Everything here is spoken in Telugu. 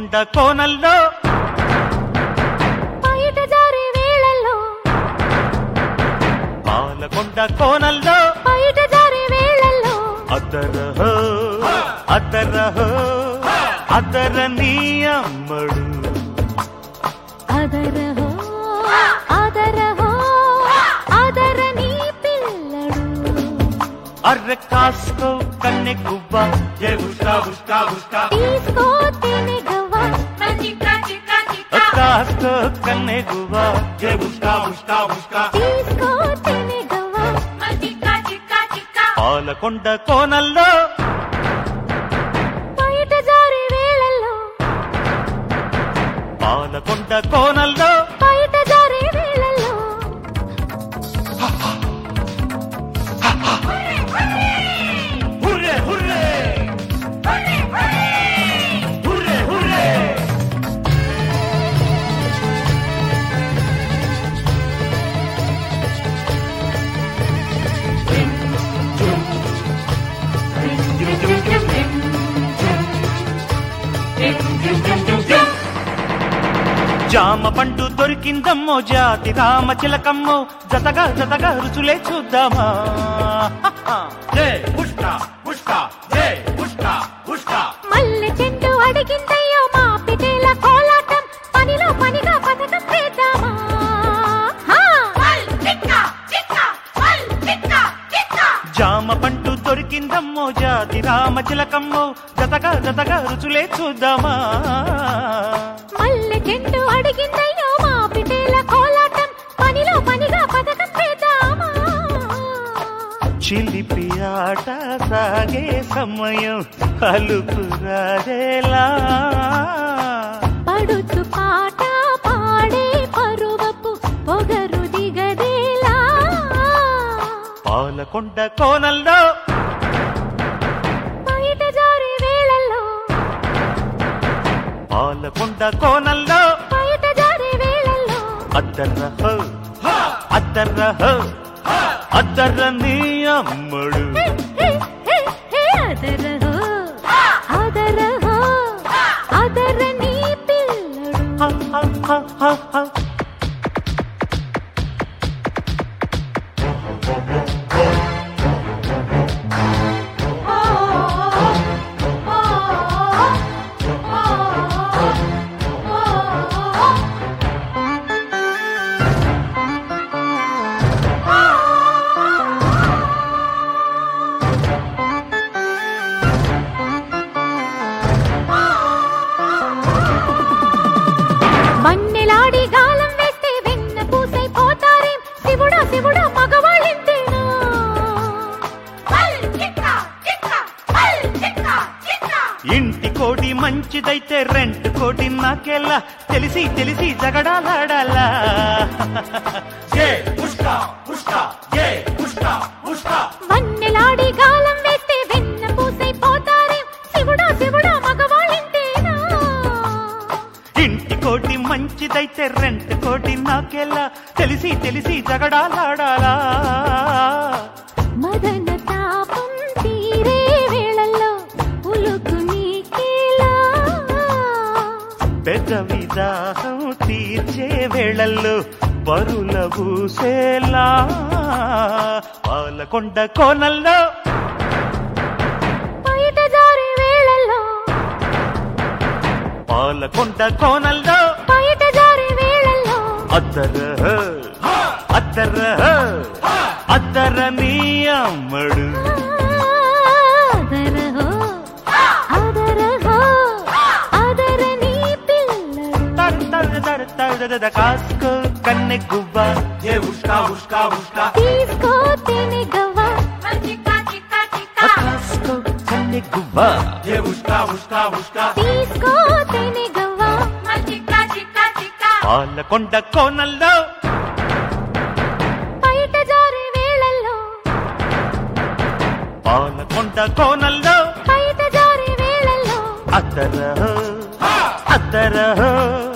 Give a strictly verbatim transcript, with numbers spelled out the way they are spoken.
కొండ కోనల్లో బయట జారే వేళల్లో పాలకొండ కోనల్లో బయట జారే వేళల్లో అద్దరహో అద్దరహో అద్దర నీ అమ్మడు అదరహో అదరహో అదర నీ పిల్లడు అర్రె కాస్కో కన్నె గువ్వ ఏ ఉష్కా ఉష్కా ఉష్కా తీసుకో తినే గవ్వ కాస్కో కన్నె గువ్వ ఏ ఉష్కా ఉష్కా ఉష్కా తీసుకో తినే గవ్వ పాలకొండ కోనల్లో బయట జారే వేళల్లో పాలకొండ కోనల్లో బయట జారే వేళల్లో హుర్రే హుర్రే హుర్రే హుర్రే జామ పండు దొరికిందమ్మో జాతి రామ చిలకమ్మో జతగా జతగా రుచులే చూద్దామా ఏ ఉష్కా ఉష్కా ఏ ఉష్కా ఉష్కా మల్లె చెండు అడిగిందయ్యో మా పిటేల కోలాటం పనిలో పనిగా పథకం చేద్దామా జామ పండు దొరికిందమ్మో జాతి రామ చిలకమ్మో జతగా జతగా రుచులే చూద్దామా మల్లె చెండు అడిగిందయ్యో మా పిటేల కోలాటం పనిలో పనిగా పథకం చేద్దామా చిలిపి ఆట సాగే సమయం అలుపు రాదేలా పడుచు పాట పాడే పరువపు పొగరు దిగదేలా పాలకొండ కోనల్లో బయట జారే వేళల్లో పాలకొండ కోనల్లో బయట జారే వేళల్లో అద్దర్రహో అద్దర్రహో అద్దర్ర నీ అమ్మడు హే, హే, హే, హే, అదరహో అదరహో అదర నీ పిల్లడు హ, హ, హ, హ, హ. మన్నెలాడి గాలం వేస్తే వెన్న పూసై పోతారేం శివుడా శివుడా మగవాళ్ళింతేనా ఇంటి కోడి మంచిదైతే రెంట్ కోడి నాకెలా తెలిసి తెలిసి జగడాలాడాలా ఏ ఉష్కా ఉష్కా ఏ ఉష్కా ఉష్కా మన్నెలాడి గాలం వేస్తే వెన్న పూసై పోతారేం శివుడా శివుడా మగవాళ్ళింతేనా ఇంటి కోటి మంచిదైతే రెంట్ కోటి నాకెలా తెలిసి తెలిసి జగడాలాడాలా మదన తాపం తీరే వేళల్లో ఉలుకు నీకేలా పెద్ద విదాహం తీర్చే వేళల్లో పరుల పూసేలా పాలకొండ కోనల్లో బయట జారే వేళల్లో పాలకొండ కోనల్లో బయట జారే వేళల్లో అద్దర అద్దర అద్దర నీ అమ్మడు అదరహో అదరహో అదర నీ పిల్లడు తర్ తర్ తర్ తర్ తర్ కాస్కో కన్నె గువ్వ ఏ ఉష్కా ఉష్కా ఉష్కా తీసుకో తినే గవ్వ కాస్కో కన్నె గువ్వ ఏ ఉష్కా ఉష్కా ఉష్కా తీసుకో తినే గవ్వ పాలకొండ కోనల్లో బయట జారే వేళల్లో పాలకొండ కోనల్లో బయట జారే వేళల్లో అద్దర అద్దర